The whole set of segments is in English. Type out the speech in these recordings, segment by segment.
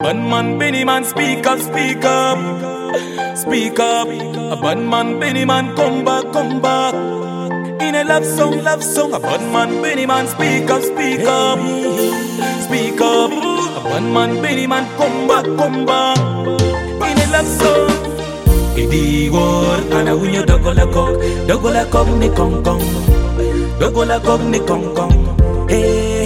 bad man, Benny man, speak up, speak up. Speak up. A bad man, Benny man, come back, come back. In a love song, a bad man, Benny man, speak up, speak up. Speak up. A bad man, Benny man, come back, come back. In a love song. Idi war, ana unyo dogola kok ni kong kong. Dogola kok ni kong kong. Hey,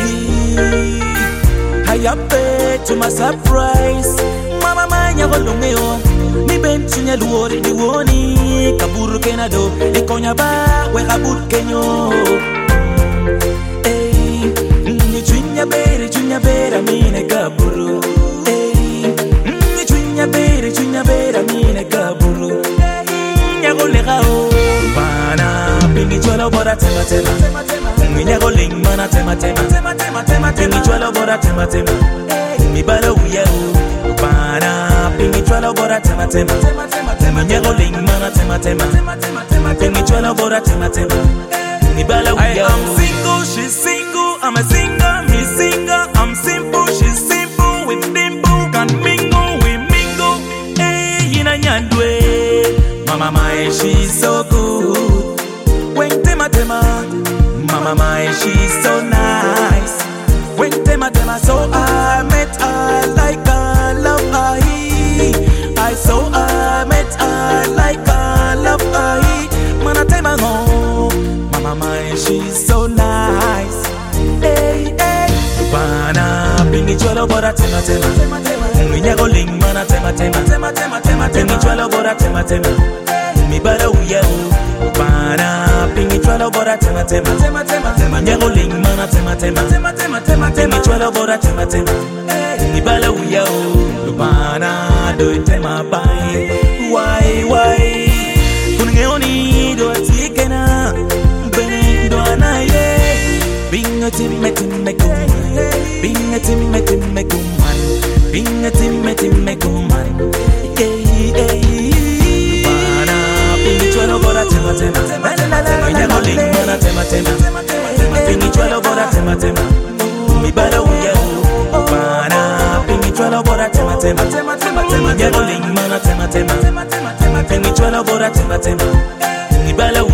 I up to my surprise. Mama manya golungeo. Ni benchunya luori di woni. Kaburu kenado, ni konya ba we kabur kenyo. Hey, ni chunya bere mine kaburu. Hey, ni chunya bere mine kaburu. Nyago legao, bana pingi cholo bora tema. Nyago ling mana tema. Pingi cholo bora tema. Mi bala uya bana pingi cholo bora tema. Nyago ling mana tema. Pingi cholo bora tema. Mi bala uya. I am single, she's single. I'm a singer, he's singer. I'm simple, she's simple. With dimple can mingle, we mingle. Hey, ina nyandwe. Mama my, she's so good. When tema. Mama my, she's so nice. When tema, so I met her like I love her. I met her like I love her. Mana tema no. Mama my, she's so nice. Hey. Bana pingi cholo bora tema. Nyago ling mana tema. Pingi cholo bora tema. Mi bara uya bana pingi cholo bora tema. Nyago ling mana tema. Pingi cholo bora tema. Mi bara uya bana do tema bai. Why kungeoni do tikena beni do anaye. Binga timme kuman. Binga timme kuman. Binga timme kuman. Bana pingi cholo bora tema. Nyago ling mana tema. Pingi cholo bora tema. Mi bara uya bana pingi cholo bora tema. Nyago ling mana tema. Pingi cholo bora tema. Mi bara